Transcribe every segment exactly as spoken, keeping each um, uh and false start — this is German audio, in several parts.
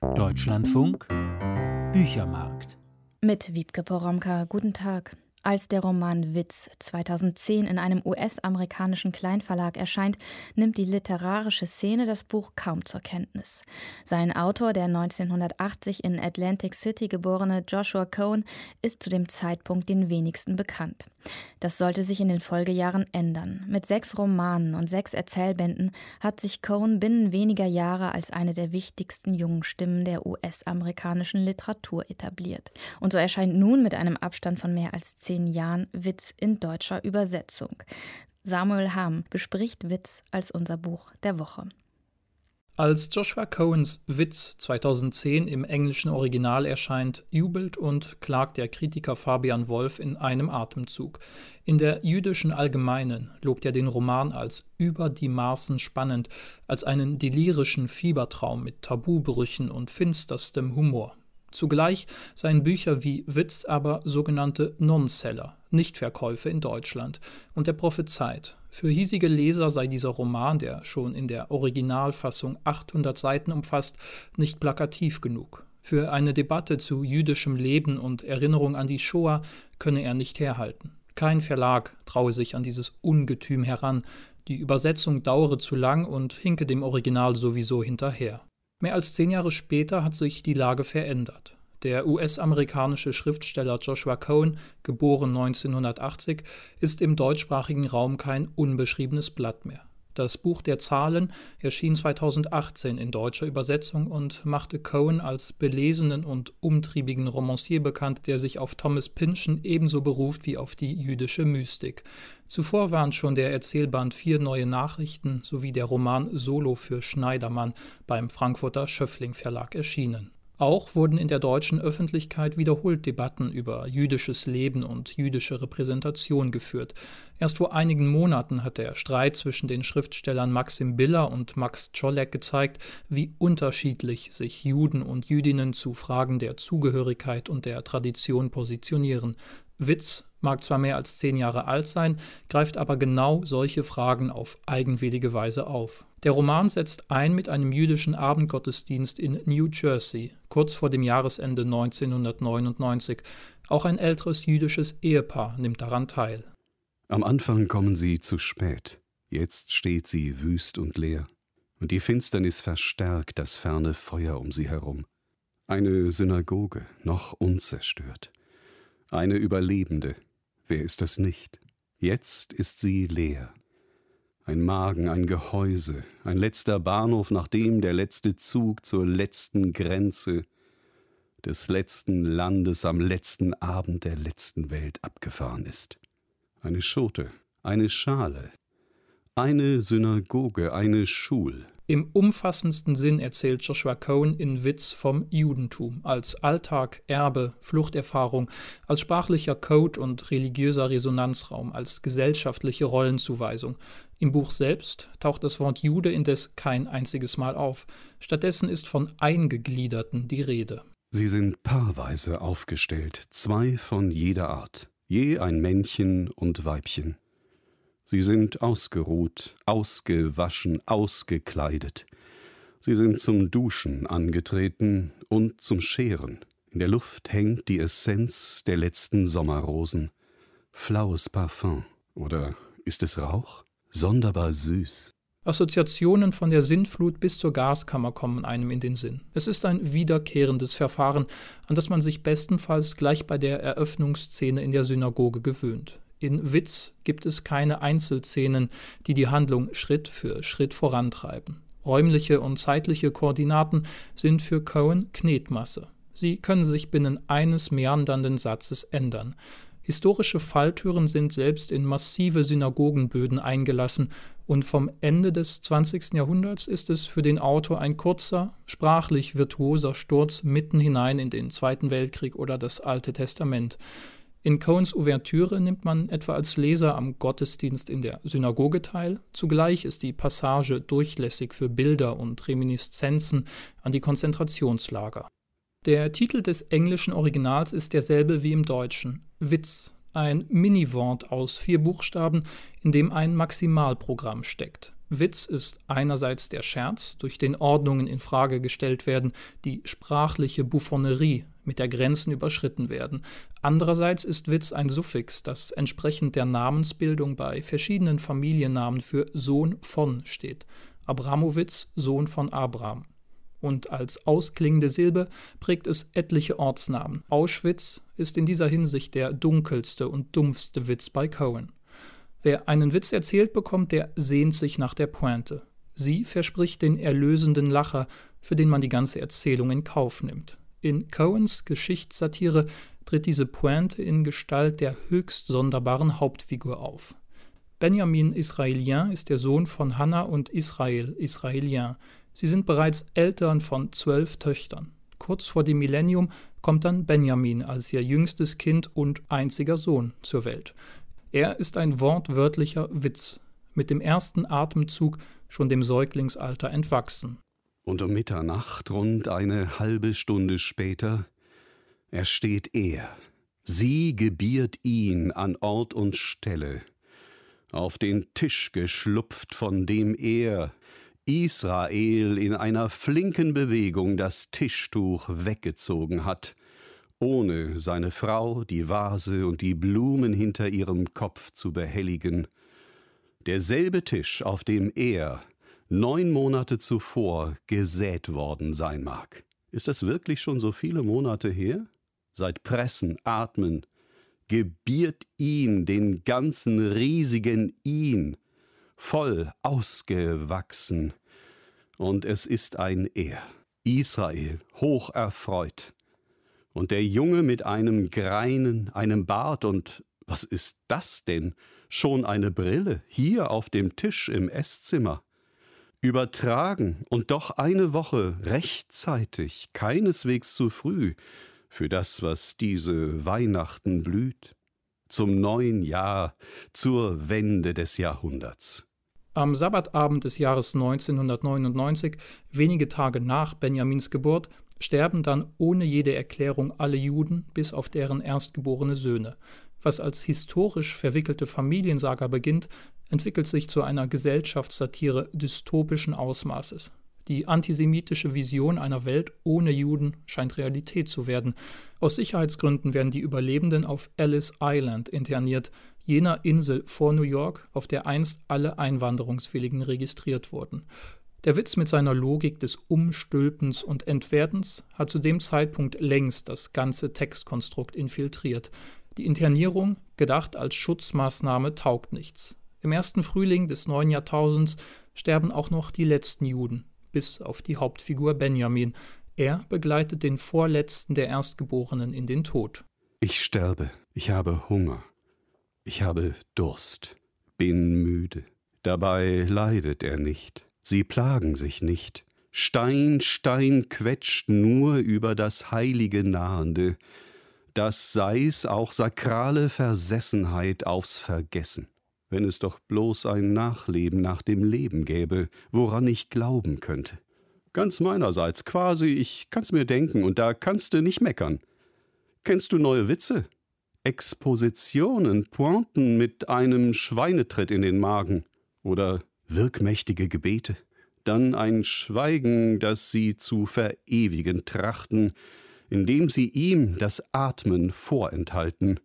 Deutschlandfunk Büchermarkt. Mit Wiebke Poromka, guten Tag. Als der Roman Witz zweitausendzehn in einem U S-amerikanischen Kleinverlag erscheint, nimmt die literarische Szene das Buch kaum zur Kenntnis. Sein Autor, der neunzehnhundertachtzig in Atlantic City geborene Joshua Cohen, ist zu dem Zeitpunkt den wenigsten bekannt. Das sollte sich in den Folgejahren ändern. Mit sechs Romanen und sechs Erzählbänden hat sich Cohen binnen weniger Jahre als eine der wichtigsten jungen Stimmen der U S-amerikanischen Literatur etabliert. Und so erscheint nun mit einem Abstand von mehr als zehn Jahren Witz in deutscher Übersetzung. Samuel Hamm bespricht Witz als unser Buch der Woche. Als Joshua Cohens Witz zweitausendzehn im englischen Original erscheint, jubelt und klagt der Kritiker Fabian Wolf in einem Atemzug. In der Jüdischen Allgemeinen lobt er den Roman als über die Maßen spannend, als einen delirischen Fiebertraum mit Tabubrüchen und finsterstem Humor. Zugleich seien Bücher wie Witz aber sogenannte Non-Seller, Nichtverkäufe in Deutschland, und er prophezeit, für hiesige Leser sei dieser Roman, der schon in der Originalfassung achthundert Seiten umfasst, nicht plakativ genug. Für eine Debatte zu jüdischem Leben und Erinnerung an die Shoah könne er nicht herhalten. Kein Verlag traue sich an dieses Ungetüm heran, die Übersetzung dauere zu lang und hinke dem Original sowieso hinterher. Mehr als zehn Jahre später hat sich die Lage verändert. Der U S-amerikanische Schriftsteller Joshua Cohen, geboren neunzehnhundertachtzig, ist im deutschsprachigen Raum kein unbeschriebenes Blatt mehr. Das Buch der Zahlen erschien zweitausendachtzehn in deutscher Übersetzung und machte Cohen als belesenen und umtriebigen Romancier bekannt, der sich auf Thomas Pynchon ebenso beruft wie auf die jüdische Mystik. Zuvor waren schon der Erzählband Vier neue Nachrichten sowie der Roman Solo für Schneidermann beim Frankfurter Schöffling Verlag erschienen. Auch wurden in der deutschen Öffentlichkeit wiederholt Debatten über jüdisches Leben und jüdische Repräsentation geführt. Erst vor einigen Monaten hat der Streit zwischen den Schriftstellern Maxim Biller und Max Czolek gezeigt, wie unterschiedlich sich Juden und Jüdinnen zu Fragen der Zugehörigkeit und der Tradition positionieren. Witz mag zwar mehr als zehn Jahre alt sein, greift aber genau solche Fragen auf eigenwillige Weise auf. Der Roman setzt ein mit einem jüdischen Abendgottesdienst in New Jersey, kurz vor dem Jahresende neunzehnhundertneunundneunzig. Auch ein älteres jüdisches Ehepaar nimmt daran teil. Am Anfang kommen sie zu spät. Jetzt steht sie wüst und leer. Und die Finsternis verstärkt das ferne Feuer um sie herum. Eine Synagoge, noch unzerstört. Eine Überlebende. Wer ist das nicht? Jetzt ist sie leer. Ein Magen, ein Gehäuse, ein letzter Bahnhof, nachdem der letzte Zug zur letzten Grenze des letzten Landes am letzten Abend der letzten Welt abgefahren ist. Eine Schote, eine Schale, eine Synagoge, eine Schul. Im umfassendsten Sinn erzählt Joshua Cohen in Witz vom Judentum, als Alltag, Erbe, Fluchterfahrung, als sprachlicher Code und religiöser Resonanzraum, als gesellschaftliche Rollenzuweisung. Im Buch selbst taucht das Wort Jude indes kein einziges Mal auf. Stattdessen ist von Eingegliederten die Rede. Sie sind paarweise aufgestellt, zwei von jeder Art, je ein Männchen und Weibchen. Sie sind ausgeruht, ausgewaschen, ausgekleidet. Sie sind zum Duschen angetreten und zum Scheren. In der Luft hängt die Essenz der letzten Sommerrosen. Flaues Parfum. Oder ist es Rauch? Sonderbar süß. Assoziationen von der Sintflut bis zur Gaskammer kommen einem in den Sinn. Es ist ein wiederkehrendes Verfahren, an das man sich bestenfalls gleich bei der Eröffnungsszene in der Synagoge gewöhnt. In Witz gibt es keine Einzelszenen, die die Handlung Schritt für Schritt vorantreiben. Räumliche und zeitliche Koordinaten sind für Cohen Knetmasse. Sie können sich binnen eines meandernden Satzes ändern. Historische Falltüren sind selbst in massive Synagogenböden eingelassen und vom Ende des zwanzigsten Jahrhunderts ist es für den Autor ein kurzer, sprachlich virtuoser Sturz mitten hinein in den Zweiten Weltkrieg oder das Alte Testament. In Cohens Ouvertüre nimmt man etwa als Leser am Gottesdienst in der Synagoge teil. Zugleich ist die Passage durchlässig für Bilder und Reminiszenzen an die Konzentrationslager. Der Titel des englischen Originals ist derselbe wie im Deutschen: Witz, ein Mini-Wort aus vier Buchstaben, in dem ein Maximalprogramm steckt. Witz ist einerseits der Scherz, durch den Ordnungen in Frage gestellt werden, die sprachliche Bouffonnerie, mit der Grenzen überschritten werden. Andererseits ist Witz ein Suffix, das entsprechend der Namensbildung bei verschiedenen Familiennamen für Sohn von steht. Abramowitz, Sohn von Abraham. Und als ausklingende Silbe prägt es etliche Ortsnamen. Auschwitz ist in dieser Hinsicht der dunkelste und dumpfste Witz bei Cohen. Wer einen Witz erzählt bekommt, der sehnt sich nach der Pointe. Sie verspricht den erlösenden Lacher, für den man die ganze Erzählung in Kauf nimmt. In Cohens Geschichtssatire tritt diese Pointe in Gestalt der höchst sonderbaren Hauptfigur auf. Benjamin Israelien ist der Sohn von Hannah und Israel Israelien. Sie sind bereits Eltern von zwölf Töchtern. Kurz vor dem Millennium kommt dann Benjamin als ihr jüngstes Kind und einziger Sohn zur Welt. Er ist ein wortwörtlicher Witz, mit dem ersten Atemzug schon dem Säuglingsalter entwachsen. Und um Mitternacht, rund eine halbe Stunde später, ersteht er. Sie gebiert ihn an Ort und Stelle, auf den Tisch geschlupft, von dem er, Israel, in einer flinken Bewegung das Tischtuch weggezogen hat, ohne seine Frau, die Vase und die Blumen hinter ihrem Kopf zu behelligen. Derselbe Tisch, auf dem er neun Monate zuvor gesät worden sein mag. Ist das wirklich schon so viele Monate her? Seit Pressen, Atmen, gebiert ihn, den ganzen riesigen ihn, voll ausgewachsen. Und es ist ein Er, Israel, hoch erfreut. Und der Junge mit einem Greinen, einem Bart und, was ist das denn? Schon eine Brille, hier auf dem Tisch im Esszimmer. Übertragen und doch eine Woche rechtzeitig, keineswegs zu früh, für das, was diese Weihnachten blüht. Zum neuen Jahr, zur Wende des Jahrhunderts. Am Sabbatabend des Jahres neunzehnhundertneunundneunzig, wenige Tage nach Benjamins Geburt, sterben dann ohne jede Erklärung alle Juden, bis auf deren erstgeborene Söhne. Was als historisch verwickelte Familiensaga beginnt, entwickelt sich zu einer Gesellschaftssatire dystopischen Ausmaßes. Die antisemitische Vision einer Welt ohne Juden scheint Realität zu werden. Aus Sicherheitsgründen werden die Überlebenden auf Ellis Island interniert, jener Insel vor New York, auf der einst alle Einwanderungswilligen registriert wurden. Der Witz mit seiner Logik des Umstülpens und Entwertens hat zu dem Zeitpunkt längst das ganze Textkonstrukt infiltriert. Die Internierung, gedacht als Schutzmaßnahme, taugt nichts. Im ersten Frühling des neuen Jahrtausends sterben auch noch die letzten Juden, bis auf die Hauptfigur Benjamin. Er begleitet den vorletzten der Erstgeborenen in den Tod. Ich sterbe, ich habe Hunger, ich habe Durst, bin müde. Dabei leidet er nicht. Sie plagen sich nicht. Stein, Stein quetscht nur über das heilige Nahende. Das sei's auch sakrale Versessenheit aufs Vergessen. Wenn es doch bloß ein Nachleben nach dem Leben gäbe, woran ich glauben könnte. Ganz meinerseits, quasi, ich kann's mir denken, und da kannst du nicht meckern. Kennst du neue Witze? Expositionen, Pointen mit einem Schweinetritt in den Magen. Oder wirkmächtige Gebete. Dann ein Schweigen, das sie zu verewigen trachten, indem sie ihm das Atmen vorenthalten.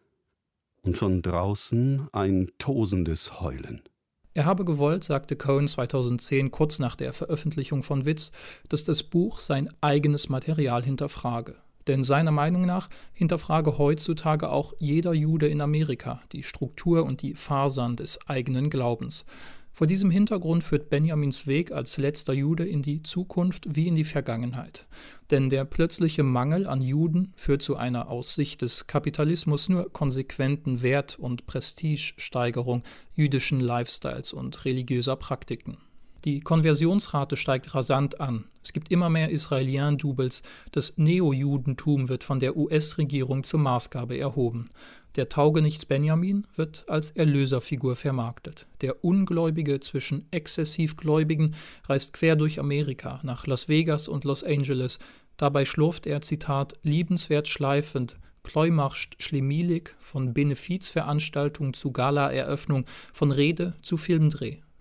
Und von draußen ein tosendes Heulen. Er habe gewollt, sagte Cohen zweitausendzehn, kurz nach der Veröffentlichung von Witz, dass das Buch sein eigenes Material hinterfrage. Denn seiner Meinung nach hinterfrage heutzutage auch jeder Jude in Amerika die Struktur und die Fasern des eigenen Glaubens. Vor diesem Hintergrund führt Benjamins Weg als letzter Jude in die Zukunft wie in die Vergangenheit. Denn der plötzliche Mangel an Juden führt zu einer aus Sicht des Kapitalismus nur konsequenten Wert- und Prestigesteigerung jüdischen Lifestyles und religiöser Praktiken. Die Konversionsrate steigt rasant an. Es gibt immer mehr Israelien-Doubles. Das Neo-Judentum wird von der U S-Regierung zur Maßgabe erhoben. Der Taugenichts Benjamin wird als Erlöserfigur vermarktet. Der Ungläubige zwischen Exzessivgläubigen reist quer durch Amerika, nach Las Vegas und Los Angeles. Dabei schlurft er, Zitat, liebenswert schleifend, Kleumarscht schlemielig, von Benefizveranstaltung zu Gala-Eröffnung, von Rede zu Filmdreh.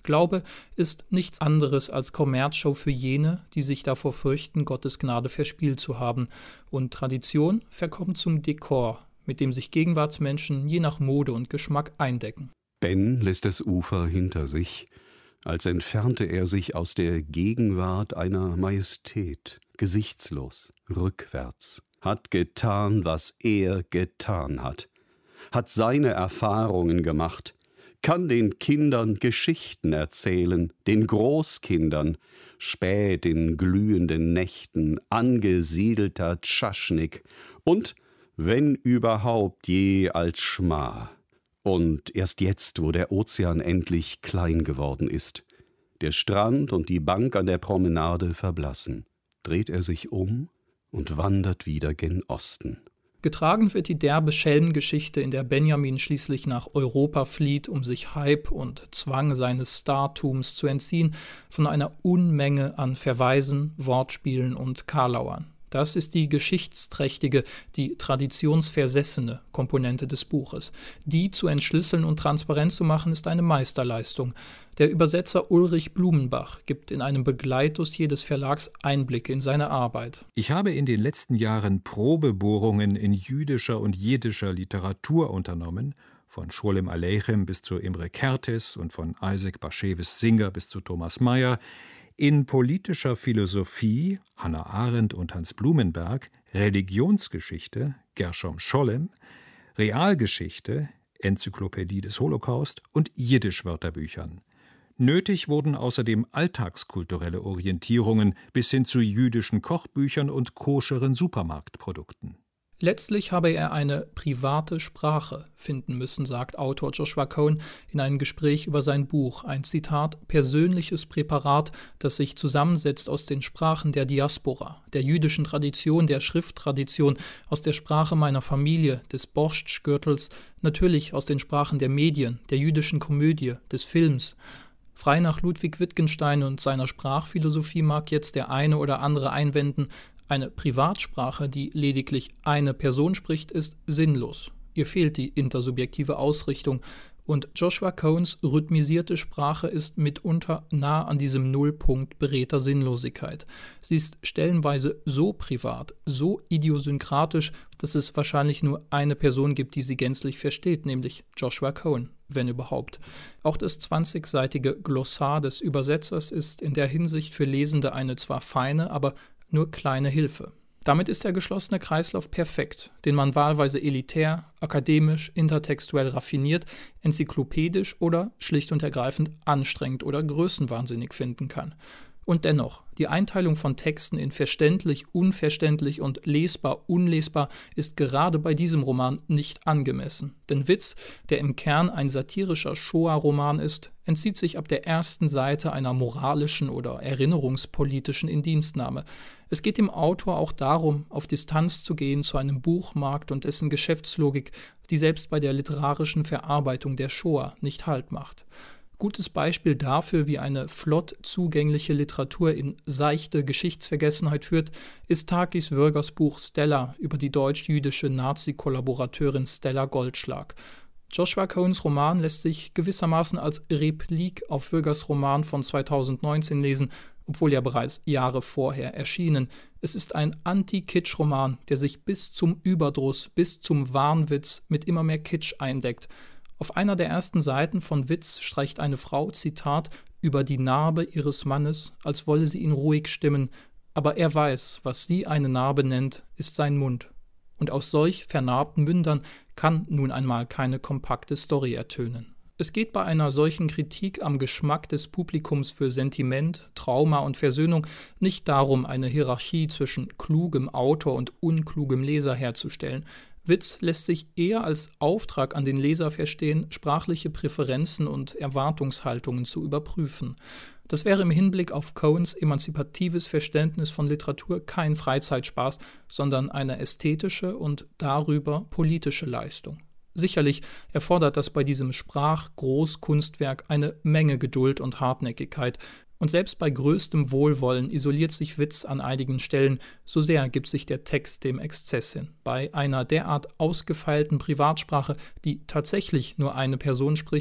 Glaube ist nichts anderes als Kommerzshow für jene, die sich davor fürchten, Gottes Gnade verspielt zu haben. Und Tradition verkommt zum Dekor, mit dem sich Gegenwartsmenschen je nach Mode und Geschmack eindecken. Ben lässt das Ufer hinter sich, als entfernte er sich aus der Gegenwart einer Majestät, gesichtslos, rückwärts, hat getan, was er getan hat, hat seine Erfahrungen gemacht, kann den Kindern Geschichten erzählen, den Großkindern, spät in glühenden Nächten, angesiedelter Tschaschnik und, wenn überhaupt, je als Schma. Und erst jetzt, wo der Ozean endlich klein geworden ist, der Strand und die Bank an der Promenade verblassen, dreht er sich um und wandert wieder gen Osten. Getragen wird die derbe Schelmengeschichte, in der Benjamin schließlich nach Europa flieht, um sich Hype und Zwang seines Startums zu entziehen, von einer Unmenge an Verweisen, Wortspielen und Karlauern. Das ist die geschichtsträchtige, die traditionsversessene Komponente des Buches. Die zu entschlüsseln und transparent zu machen, ist eine Meisterleistung. Der Übersetzer Ulrich Blumenbach gibt in einem Begleitdossier des Verlags Einblicke in seine Arbeit. Ich habe in den letzten Jahren Probebohrungen in jüdischer und jiddischer Literatur unternommen, von Scholem Aleichem bis zu Imre Kertész und von Isaac Bashevis Singer bis zu Thomas Mayer, in politischer Philosophie, Hannah Arendt und Hans Blumenberg, Religionsgeschichte, Gershom Scholem, Realgeschichte, Enzyklopädie des Holocaust und Jiddisch-Wörterbüchern. Nötig wurden außerdem alltagskulturelle Orientierungen bis hin zu jüdischen Kochbüchern und koscheren Supermarktprodukten. Letztlich habe er eine private Sprache finden müssen, sagt Autor Joshua Cohen in einem Gespräch über sein Buch. Ein Zitat, persönliches Präparat, das sich zusammensetzt aus den Sprachen der Diaspora, der jüdischen Tradition, der Schrifttradition, aus der Sprache meiner Familie, des Borschtgürtels, natürlich aus den Sprachen der Medien, der jüdischen Komödie, des Films. Frei nach Ludwig Wittgenstein und seiner Sprachphilosophie mag jetzt der eine oder andere einwenden, eine Privatsprache, die lediglich eine Person spricht, ist sinnlos. Ihr fehlt die intersubjektive Ausrichtung und Joshua Cohens rhythmisierte Sprache ist mitunter nah an diesem Nullpunkt beredter Sinnlosigkeit. Sie ist stellenweise so privat, so idiosynkratisch, dass es wahrscheinlich nur eine Person gibt, die sie gänzlich versteht, nämlich Joshua Cohen, wenn überhaupt. Auch das zwanzigseitige Glossar des Übersetzers ist in der Hinsicht für Lesende eine zwar feine, aber nur kleine Hilfe. Damit ist der geschlossene Kreislauf perfekt, den man wahlweise elitär, akademisch, intertextuell raffiniert, enzyklopädisch oder schlicht und ergreifend anstrengend oder größenwahnsinnig finden kann. Und dennoch, die Einteilung von Texten in verständlich, unverständlich und lesbar, unlesbar ist gerade bei diesem Roman nicht angemessen. Denn Witz, der im Kern ein satirischer Shoah-Roman ist, entzieht sich ab der ersten Seite einer moralischen oder erinnerungspolitischen Indienstnahme. Es geht dem Autor auch darum, auf Distanz zu gehen zu einem Buchmarkt und dessen Geschäftslogik, die selbst bei der literarischen Verarbeitung der Shoah nicht Halt macht. Gutes Beispiel dafür, wie eine flott zugängliche Literatur in seichte Geschichtsvergessenheit führt, ist Takis Würgers Buch Stella über die deutsch-jüdische Nazi-Kollaborateurin Stella Goldschlag. Joshua Cohens Roman lässt sich gewissermaßen als Replik auf Würgers Roman von zweitausendneunzehn lesen, obwohl ja bereits Jahre vorher erschienen. Es ist ein Anti-Kitsch-Roman, der sich bis zum Überdruss, bis zum Wahnwitz mit immer mehr Kitsch eindeckt. Auf einer der ersten Seiten von Witz streicht eine Frau, Zitat, über die Narbe ihres Mannes, als wolle sie ihn ruhig stimmen, aber er weiß, was sie eine Narbe nennt, ist sein Mund. Und aus solch vernarbten Mündern kann nun einmal keine kompakte Story ertönen. Es geht bei einer solchen Kritik am Geschmack des Publikums für Sentiment, Trauma und Versöhnung nicht darum, eine Hierarchie zwischen klugem Autor und unklugem Leser herzustellen. Witz lässt sich eher als Auftrag an den Leser verstehen, sprachliche Präferenzen und Erwartungshaltungen zu überprüfen. Das wäre im Hinblick auf Cohens emanzipatives Verständnis von Literatur kein Freizeitspaß, sondern eine ästhetische und darüber politische Leistung. Sicherlich erfordert das bei diesem Sprachgroßkunstwerk eine Menge Geduld und Hartnäckigkeit, und selbst bei größtem Wohlwollen isoliert sich Witz an einigen Stellen, so sehr gibt sich der Text dem Exzess hin. Bei einer derart ausgefeilten Privatsprache, die tatsächlich nur eine Person spricht,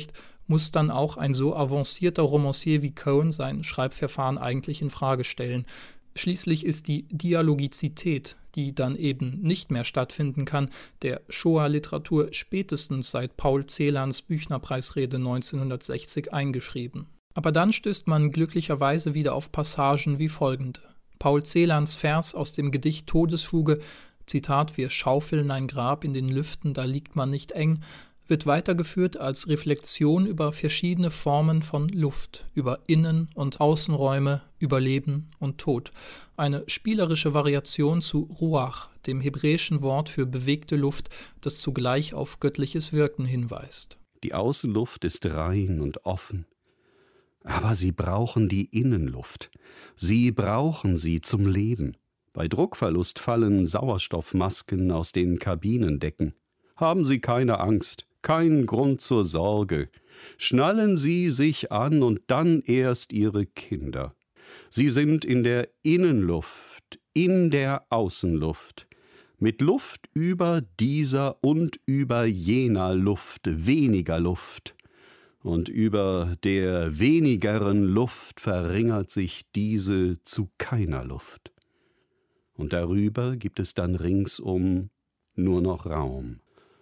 muss dann auch ein so avancierter Romancier wie Cohen sein Schreibverfahren eigentlich in Frage stellen. Schließlich ist die Dialogizität, die dann eben nicht mehr stattfinden kann, der Shoah-Literatur spätestens seit Paul Celans Büchnerpreisrede neunzehnhundertsechzig eingeschrieben. Aber dann stößt man glücklicherweise wieder auf Passagen wie folgende. Paul Celans Vers aus dem Gedicht Todesfuge, Zitat, wir schaufeln ein Grab in den Lüften, da liegt man nicht eng, wird weitergeführt als Reflexion über verschiedene Formen von Luft, über Innen- und Außenräume, über Leben und Tod. Eine spielerische Variation zu Ruach, dem hebräischen Wort für bewegte Luft, das zugleich auf göttliches Wirken hinweist. Die Außenluft ist rein und offen, aber sie brauchen die Innenluft. Sie brauchen sie zum Leben. Bei Druckverlust fallen Sauerstoffmasken aus den Kabinendecken. Haben Sie keine Angst, kein Grund zur Sorge. Schnallen Sie sich an und dann erst Ihre Kinder. Sie sind in der Innenluft, in der Außenluft, mit Luft über dieser und über jener Luft, weniger Luft. Und über der wenigeren Luft verringert sich diese zu keiner Luft. Und darüber gibt es dann ringsum nur noch Raum.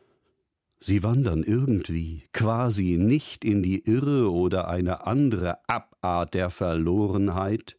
Sie wandern irgendwie, quasi nicht in die Irre oder eine andere Abart der Verlorenheit.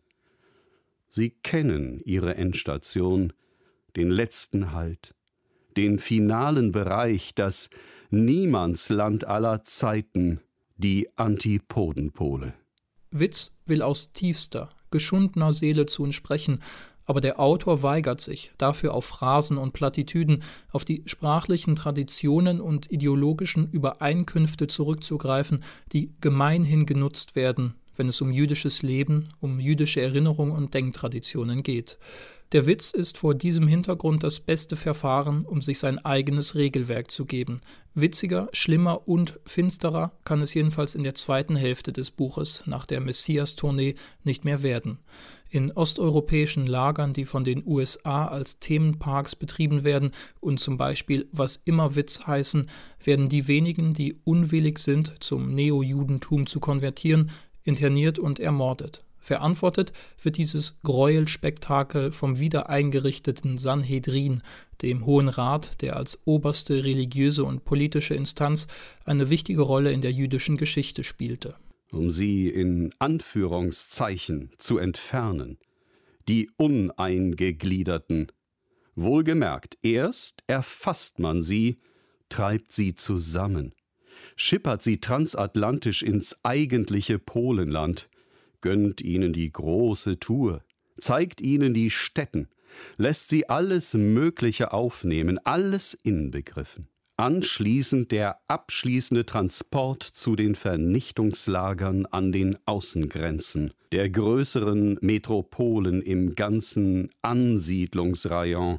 Sie kennen ihre Endstation, den letzten Halt, den finalen Bereich, das Niemandsland aller Zeiten, die Antipodenpole. Witz will aus tiefster, geschundener Seele zu uns sprechen, aber der Autor weigert sich, dafür auf Phrasen und Plattitüden, auf die sprachlichen Traditionen und ideologischen Übereinkünfte zurückzugreifen, die gemeinhin genutzt werden, wenn es um jüdisches Leben, um jüdische Erinnerung und Denktraditionen geht. Der Witz ist vor diesem Hintergrund das beste Verfahren, um sich sein eigenes Regelwerk zu geben. Witziger, schlimmer und finsterer kann es jedenfalls in der zweiten Hälfte des Buches nach der Messias-Tournee nicht mehr werden. In osteuropäischen Lagern, die von den U S A als Themenparks betrieben werden und zum Beispiel was immer Witz heißen, werden die wenigen, die unwillig sind, zum Neojudentum zu konvertieren, interniert und ermordet. Verantwortet wird dieses Gräuelspektakel vom wiedereingerichteten Sanhedrin, dem Hohen Rat, der als oberste religiöse und politische Instanz eine wichtige Rolle in der jüdischen Geschichte spielte. Um sie in Anführungszeichen zu entfernen, die Uneingegliederten. Wohlgemerkt, erst erfasst man sie, treibt sie zusammen, schippert sie transatlantisch ins eigentliche Polenland, gönnt ihnen die große Tour, zeigt ihnen die Stätten, lässt sie alles Mögliche aufnehmen, alles inbegriffen. Anschließend der abschließende Transport zu den Vernichtungslagern an den Außengrenzen der größeren Metropolen im ganzen Ansiedlungsrayon.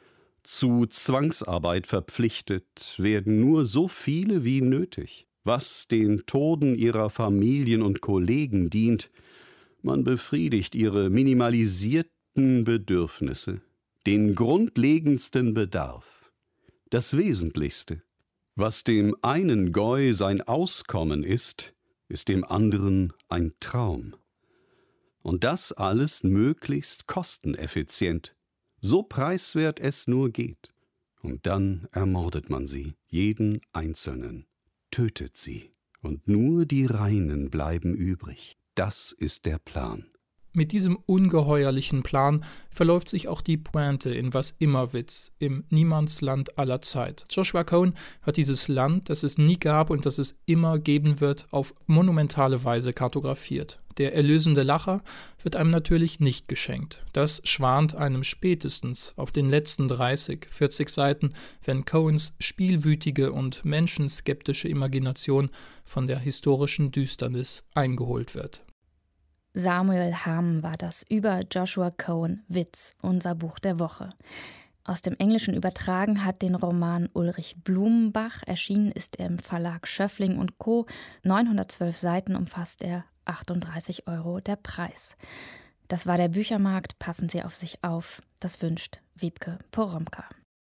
Zu Zwangsarbeit verpflichtet werden nur so viele wie nötig. Was den Toten ihrer Familien und Kollegen dient, man befriedigt ihre minimalisierten Bedürfnisse, den grundlegendsten Bedarf. Das Wesentlichste. Was dem einen Goi sein Auskommen ist, ist dem anderen ein Traum. Und das alles möglichst kosteneffizient, so preiswert es nur geht. Und dann ermordet man sie, jeden Einzelnen, tötet sie. Und nur die Reinen bleiben übrig. Das ist der Plan. Mit diesem ungeheuerlichen Plan verläuft sich auch die Pointe in Was immer Witz, im Niemandsland aller Zeit. Joshua Cohen hat dieses Land, das es nie gab und das es immer geben wird, auf monumentale Weise kartografiert. Der erlösende Lacher wird einem natürlich nicht geschenkt. Das schwant einem spätestens auf den letzten dreißig, vierzig Seiten, wenn Cohens spielwütige und menschenskeptische Imagination von der historischen Düsternis eingeholt wird. Samuel Hamm war das über Joshua Cohen Witz, unser Buch der Woche. Aus dem Englischen übertragen hat den Roman Ulrich Blumenbach. Erschienen ist er im Verlag Schöffling und Co. neunhundertzwölf Seiten umfasst er, achtunddreißig Euro der Preis. Das war der Büchermarkt. Passen Sie auf sich auf. Das wünscht Wiebke Poromka.